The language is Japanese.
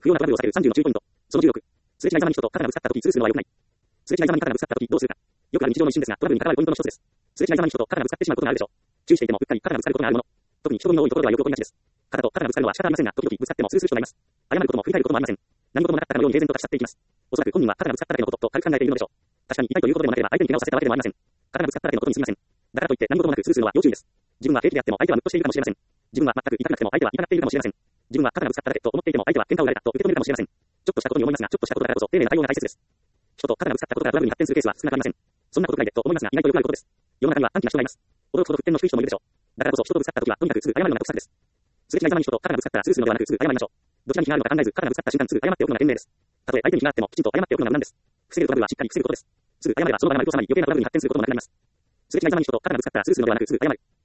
不要なトラブルを避ける30の注意ポイント。その16。すれ違いざまに人と肩がぶつかった時、スルするのは良くない。すれ違いざまに肩がぶつかった時、どうするか。よくある日常の一瞬ですが、トラブルに関わるポイントの一つです。すれ違いざまに人と肩がぶつかってしまうことがあるでしょう。注意していても、うっかり肩がぶつかることがあるもの。特に人混みの多いところではよく起こりがちです。肩と肩がぶつかるのは仕方ありませんが、時々ぶつかってもスルする人がいます。謝ることも振り返ることもありません。何事もなかったかのように平然と立ち去っていきます。おそらく本人は肩がぶつかっただけのことと軽く考えているのでしょう。確かに痛いということでもなければ相手に怪我をさせたわけでもありません。肩がぶつかっただけのことに過ぎません。だからといって何事もなくスルするのは要注意です。自分は平気であっても相手はムッとしているかもしれません。自分は全く痛くなくても相手は痛がっているかもしれません。自分は肩がぶつかっただけと思っていても相手は喧嘩を売られたと受け止めるかもしれません。ちょっとしたことに思いますが、ちょっとしたことだからこそ丁寧な対応が大切です。人と肩がぶつかったことがトラブルに発展するケースは少なくありません。そんなことくらいでと思いますが、意外とよくあることです。世の中には短気な人がいます。驚くほど沸点の低い人もいるでしょう。だからこそ人とぶつかった時はとにかくすぐ謝るのが得策です。すれ違いざまに人と肩がぶつかったらスルするのではなくすぐ謝りましょう。どちらに気があるのか考えず肩がぶつかった瞬間すぐ謝っておくのが賢明です。たとえ相手に気があってもきちんと謝っておくのが無難です。防げるトラブルはしっかり防ぐことです。すぐ謝ればその場が丸く収まり余計なトラブルに発展することもなくなります。すれ違いざまに人と肩がぶつかったらスルするのではなくすぐ謝る。